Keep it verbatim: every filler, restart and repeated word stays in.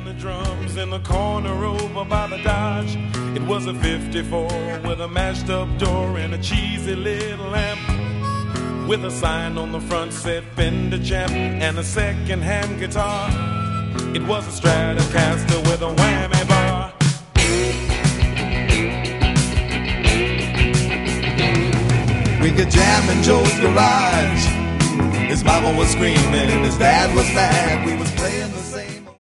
the drums in the corner over by the Dodge. It was a fifty-four with a mashed up door and a cheesy little lamp, with a sign on the front said Fender Champ and a second-hand guitar. It was a Stratocaster with a whammy bar. We could jam in Joe's garage. His mama was screaming, his dad was mad. We was playing the